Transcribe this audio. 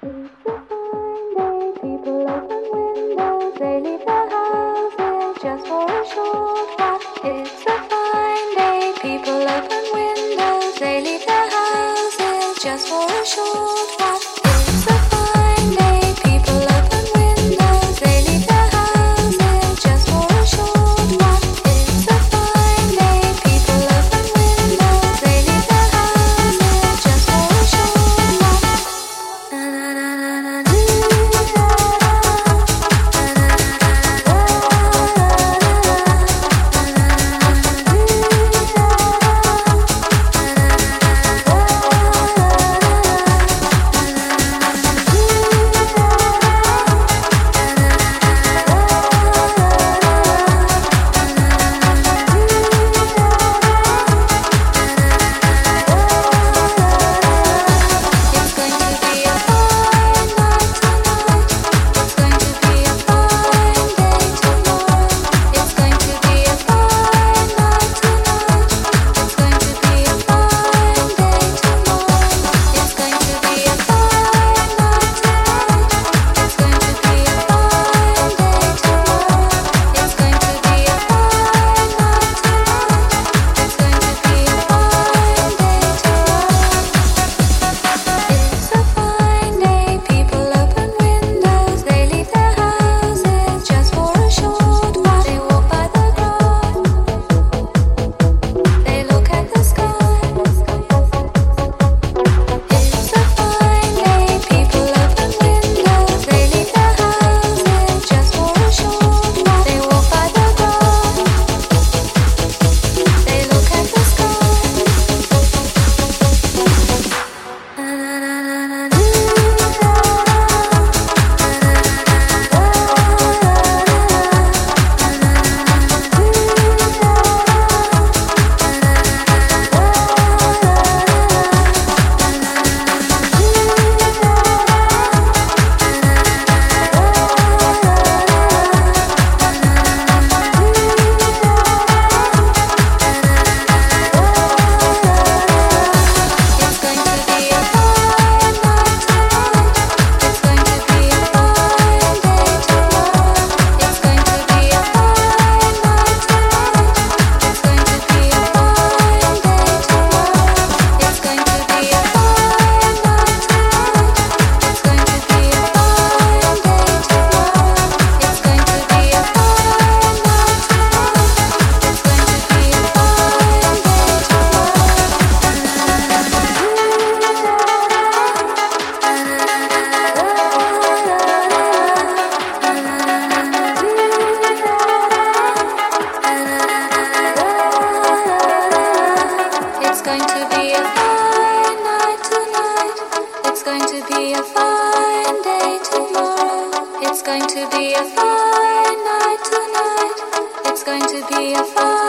It's a fine day, people open windows, they leave their houses just for a short while. It's a fine day, people open windows, they leave their houses just for a short while. It's a fine day, people open windows, they leave their houses just for a short while. It's a fine day, people open windows, they leave their houses just for a short while. It's going to be a fine night tonight. It's going to be a fine